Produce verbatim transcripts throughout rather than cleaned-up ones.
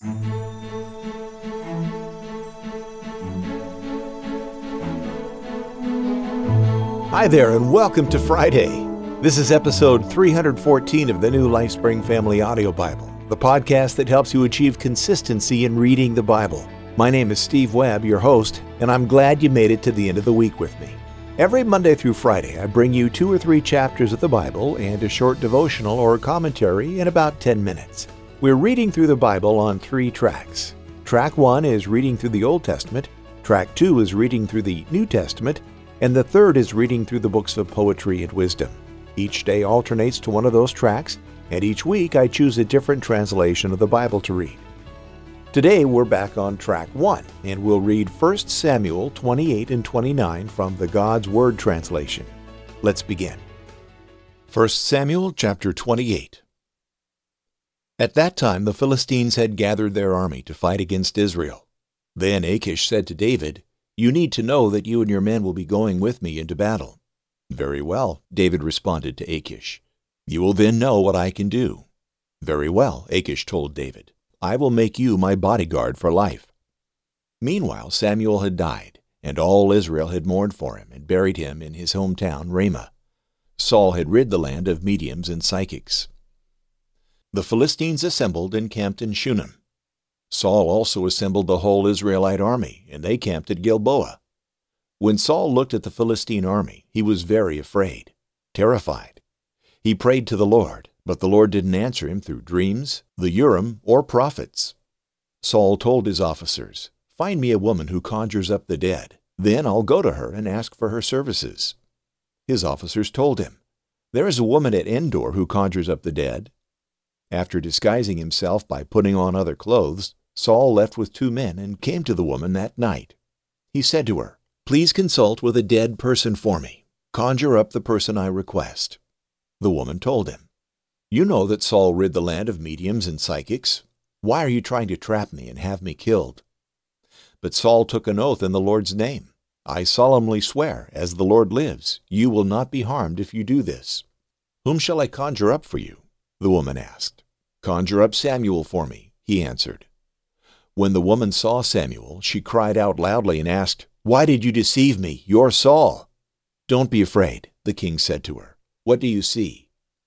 Hi there, and welcome to Friday. This is episode three hundred fourteen of the New LifeSpring Family Audio Bible, the podcast that helps you achieve consistency in reading the Bible. My name is Steve Webb, your host, and I'm glad you made it to the end of the week with me. Every Monday through Friday, I bring you two or three chapters of the Bible and a short devotional or commentary in about ten minutes. We're reading through the Bible on three tracks. Track one is reading through the Old Testament, track two is reading through the New Testament, and the third is reading through the books of poetry and wisdom. Each day alternates to one of those tracks, and each week I choose a different translation of the Bible to read. Today we're back on track one, and we'll read First Samuel twenty-eight and twenty-nine from the God's Word translation. Let's begin. First Samuel chapter twenty-eight. At that time the Philistines had gathered their army to fight against Israel. Then Achish said to David, "You need to know that you and your men will be going with me into battle." "Very well," David responded to Achish. "You will then know what I can do." "Very well," Achish told David. "I will make you my bodyguard for life." Meanwhile Samuel had died, and all Israel had mourned for him and buried him in his hometown Ramah. Saul had rid the land of mediums and psychics. The Philistines assembled and camped in Shunem. Saul also assembled the whole Israelite army, and they camped at Gilboa. When Saul looked at the Philistine army, he was very afraid, terrified. He prayed to the Lord, but the Lord didn't answer him through dreams, the Urim, or prophets. Saul told his officers, "Find me a woman who conjures up the dead. Then I'll go to her and ask for her services." His officers told him, "There is a woman at Endor who conjures up the dead." After disguising himself by putting on other clothes, Saul left with two men and came to the woman that night. He said to her, "Please consult with a dead person for me. Conjure up the person I request." The woman told him, "You know that Saul rid the land of mediums and psychics. Why are you trying to trap me and have me killed?" But Saul took an oath in the Lord's name. "I solemnly swear, as the Lord lives, you will not be harmed if you do this." "Whom shall I conjure up for you?" the woman asked. "Conjure up Samuel for me," he answered. When the woman saw Samuel, she cried out loudly and asked, "Why did you deceive me? You're Saul." "Don't be afraid," the king said to her. "What do you see?"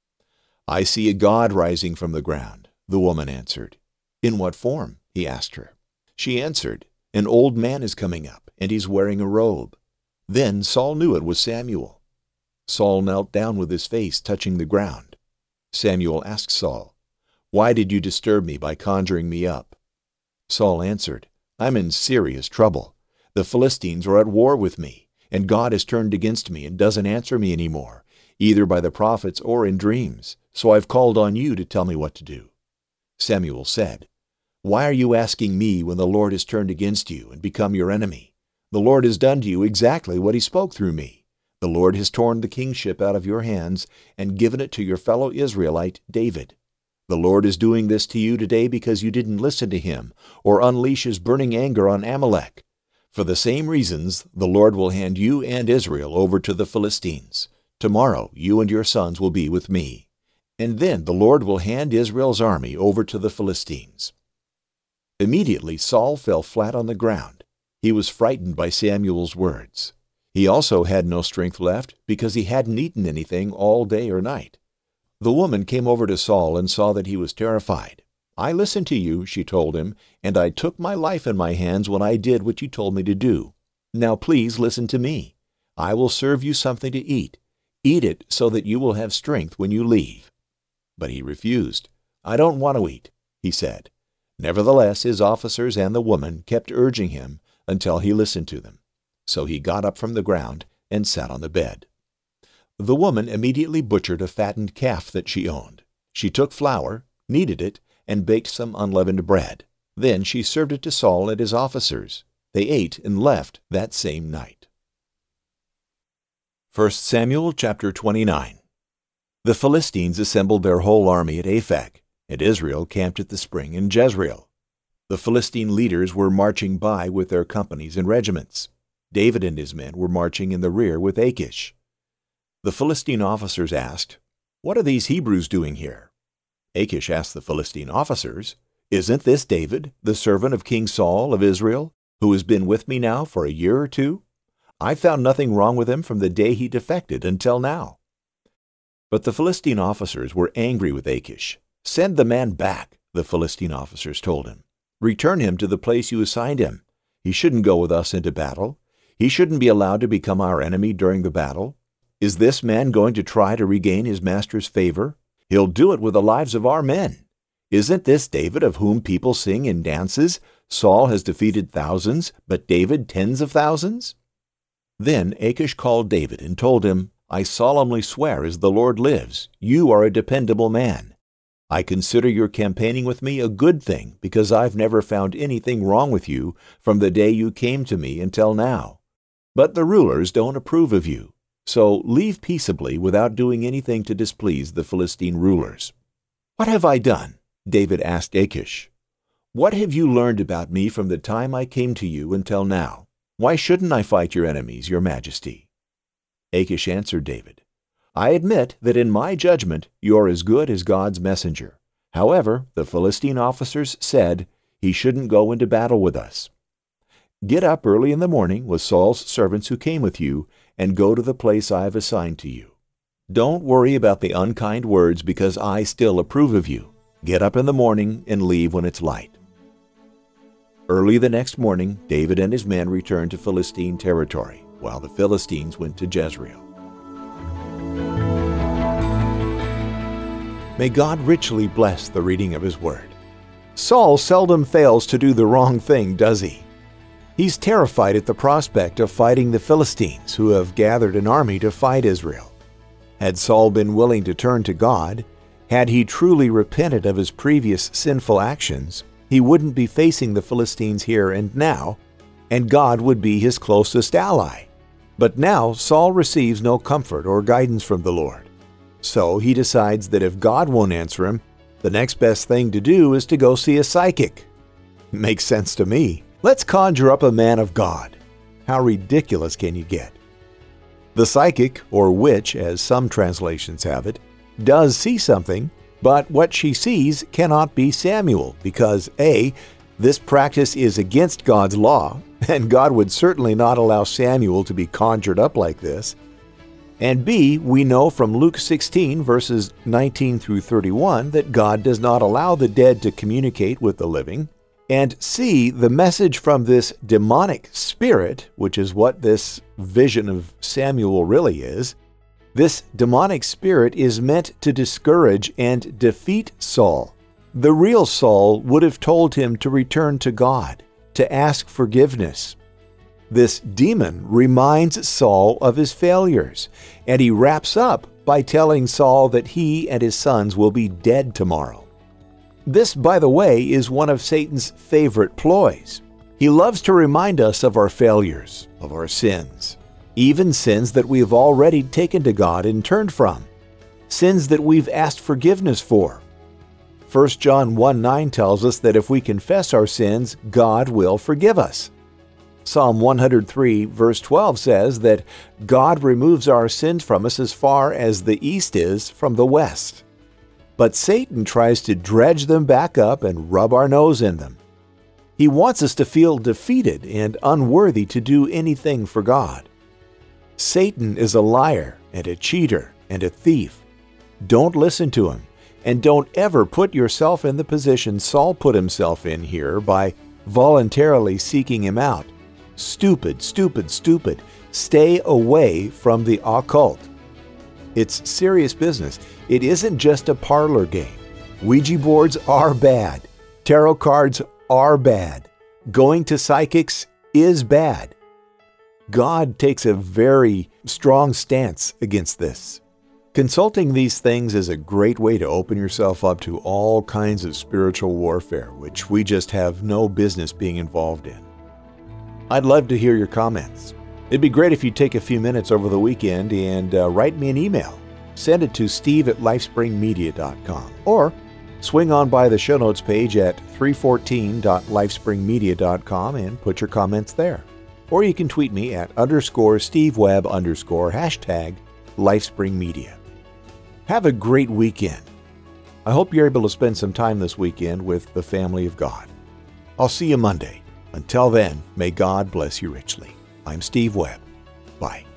"I see a god rising from the ground," the woman answered. "In what form?" he asked her. She answered, "An old man is coming up, and he's wearing a robe." Then Saul knew it was Samuel. Saul knelt down with his face touching the ground. Samuel asked Saul, "Why did you disturb me by conjuring me up?" Saul answered, "I'm in serious trouble. The Philistines are at war with me, and God has turned against me and doesn't answer me anymore, either by the prophets or in dreams, so I've called on you to tell me what to do." Samuel said, "Why are you asking me when the Lord has turned against you and become your enemy? The Lord has done to you exactly what he spoke through me. The Lord has torn the kingship out of your hands and given it to your fellow Israelite, David. The Lord is doing this to you today because you didn't listen to him or unleash his burning anger on Amalek. For the same reasons, the Lord will hand you and Israel over to the Philistines. Tomorrow you and your sons will be with me. And then the Lord will hand Israel's army over to the Philistines." Immediately Saul fell flat on the ground. He was frightened by Samuel's words. He also had no strength left because he hadn't eaten anything all day or night. The woman came over to Saul and saw that he was terrified. "I listened to you," she told him, "and I took my life in my hands when I did what you told me to do. Now please listen to me. I will serve you something to eat. Eat it so that you will have strength when you leave." But he refused. "I don't want to eat," he said. Nevertheless, his officers and the woman kept urging him until he listened to them. So he got up from the ground and sat on the bed. The woman immediately butchered a fattened calf that she owned. She took flour, kneaded it, and baked some unleavened bread. Then she served it to Saul and his officers. They ate and left that same night. First Samuel chapter twenty-nine. The Philistines assembled their whole army at Aphek, and Israel camped at the spring in Jezreel. The Philistine leaders were marching by with their companies and regiments. David and his men were marching in the rear with Achish. The Philistine officers asked, "What are these Hebrews doing here?" Achish asked the Philistine officers, Isn't this David, the servant of King Saul of Israel, who has been with me now for a year or two? I found nothing wrong with him from the day he defected until now." But the Philistine officers were angry with Achish. "Send the man back," the Philistine officers told him. "Return him to the place you assigned him. He shouldn't go with us into battle. He shouldn't be allowed to become our enemy during the battle. Is this man going to try to regain his master's favor? He'll do it with the lives of our men. Isn't this David of whom people sing in dances? Saul has defeated thousands, but David tens of thousands?" Then Achish called David and told him, "I solemnly swear as the Lord lives, you are a dependable man. I consider your campaigning with me a good thing because I've never found anything wrong with you from the day you came to me until now. But the rulers don't approve of you, so leave peaceably without doing anything to displease the Philistine rulers." "What have I done?" David asked Achish. "What have you learned about me from the time I came to you until now? Why shouldn't I fight your enemies, your majesty?" Achish answered David, "I admit that in my judgment you are as good as God's messenger. However, the Philistine officers said he shouldn't go into battle with us. Get up early in the morning with Saul's servants who came with you and go to the place I have assigned to you. Don't worry about the unkind words because I still approve of you. Get up in the morning and leave when it's light." Early the next morning, David and his men returned to Philistine territory, while the Philistines went to Jezreel. May God richly bless the reading of His Word. Saul seldom fails to do the wrong thing, does he? He's terrified at the prospect of fighting the Philistines, who have gathered an army to fight Israel. Had Saul been willing to turn to God, had he truly repented of his previous sinful actions, he wouldn't be facing the Philistines here and now, and God would be his closest ally. But now Saul receives no comfort or guidance from the Lord. So he decides that if God won't answer him, the next best thing to do is to go see a psychic. Makes sense to me. Let's conjure up a man of God. How ridiculous can you get? The psychic, or witch as some translations have it, does see something, but what she sees cannot be Samuel because A, this practice is against God's law, and God would certainly not allow Samuel to be conjured up like this. And B, we know from Luke sixteen, verses nineteen through thirty-one, that God does not allow the dead to communicate with the living. And C, the message from this demonic spirit, which is what this vision of Samuel really is, this demonic spirit is meant to discourage and defeat Saul. The real Saul would have told him to return to God, to ask forgiveness. This demon reminds Saul of his failures, and he wraps up by telling Saul that he and his sons will be dead tomorrow. This, by the way, is one of Satan's favorite ploys. He loves to remind us of our failures, of our sins, even sins that we have already taken to God and turned from, sins that we've asked forgiveness for. First John one nine tells us that if we confess our sins, God will forgive us. Psalm one hundred three, verse twelve says that God removes our sins from us as far as the east is from the west. But Satan tries to dredge them back up and rub our nose in them. He wants us to feel defeated and unworthy to do anything for God. Satan is a liar and a cheater and a thief. Don't listen to him, and don't ever put yourself in the position Saul put himself in here by voluntarily seeking him out. Stupid, stupid, stupid. Stay away from the occult. It's serious business. It isn't just a parlor game. Ouija boards are bad. Tarot cards are bad. Going to psychics is bad. God takes a very strong stance against this. Consulting these things is a great way to open yourself up to all kinds of spiritual warfare, which we just have no business being involved in. I'd love to hear your comments. It'd be great if you'd take a few minutes over the weekend and uh, write me an email. Send it to steve at lifespring media dot com or swing on by the show notes page at three fourteen dot lifespring media dot com and put your comments there. Or you can tweet me at underscore Steve Webb underscore hashtag LifespringMedia. Have a great weekend. I hope you're able to spend some time this weekend with the family of God. I'll see you Monday. Until then, may God bless you richly. I'm Steve Webb. Bye.